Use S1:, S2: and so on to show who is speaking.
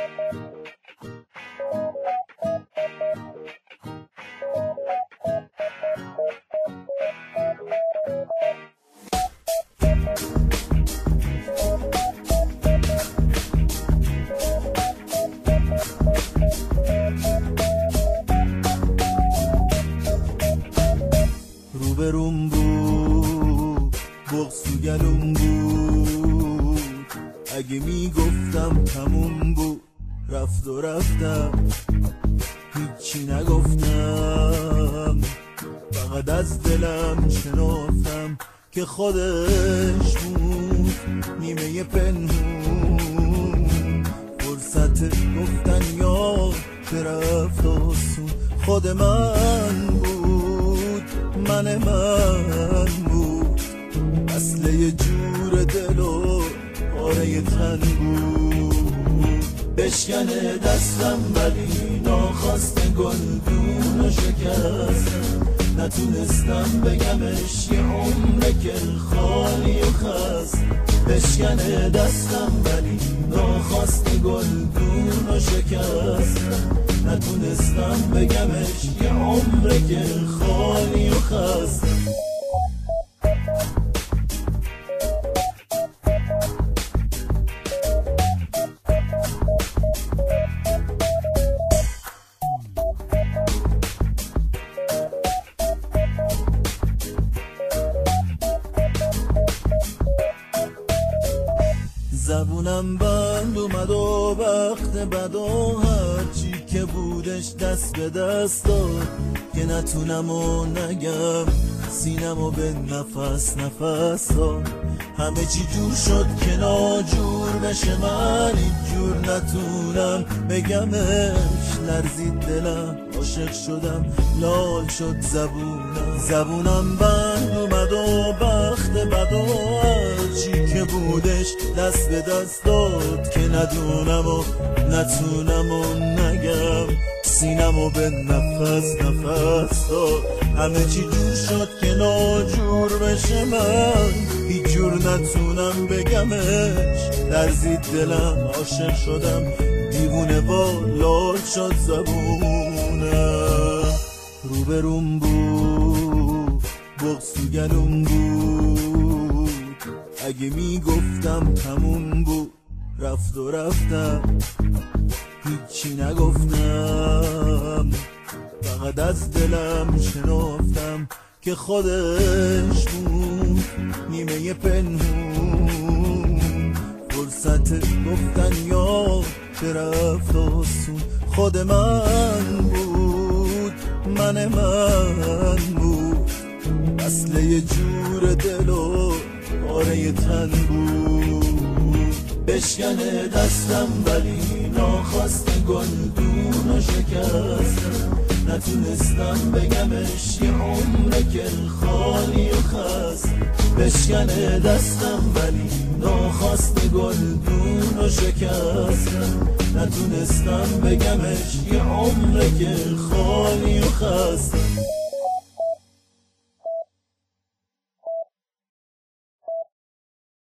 S1: روبروم بود بغض تو گلوم بود، اگه میگفتم تموم بود رفت و رفتم، هیچی نگفتم، فقط از دلم شنفتم که خودش بود نیمه پنهون، فرصت گفتن یا که رفت آسون، خود من بود، من بود، اصل یه جور دل و پاره تن بود، بشکنه دستم ولی ناخواسته گلدون و شکستم، نتونستم بگمش یه عمره که خالی و خست، بشکنه دستم ولی ناخواسته گلدون و شکستم، نتونستم بگمش یه عمره که خالی و خست. زبونم بند اومد و وقت بد و هرچی که بودش دست به دست داد، که نتونم و نگم سینم و به نفس داد، همه چی جور شد که ناجور بشه، من اینجور نتونم بگمش، لرزید دلم عاشق شدم لال شد زبونم بند اومد و بخت بد و هرچی که بودش دست به دست داد، که ندونم و نتونم و نگم سینم و به نفس داد، همه چی جور شد که ناجور بشه، من هیچ جور نتونم بگمش، لرزید دلم عاشق شدم دیوونه با لال شد زبونم، روبروم بود بغض تو گلوم بود، اگه میگفتم تموم بود رفت و رفتم، هیچی نگفتم، فقط از دلم شنفتم که خودش بود نیمه پنهون، فرصت گفتن یا که رفت آسون، خود من بود، من بود، اصل یه جور دل و پاره تن بود، بشکنه دستم ولی ناخواسته گلدون و شکستم، نتونستم بگمش یه عمره که خالی و خست، بشکنه دستم ولی ناخواسته گلدون و شکستم، نتونستم بگمش یه عمره که خالی و خست.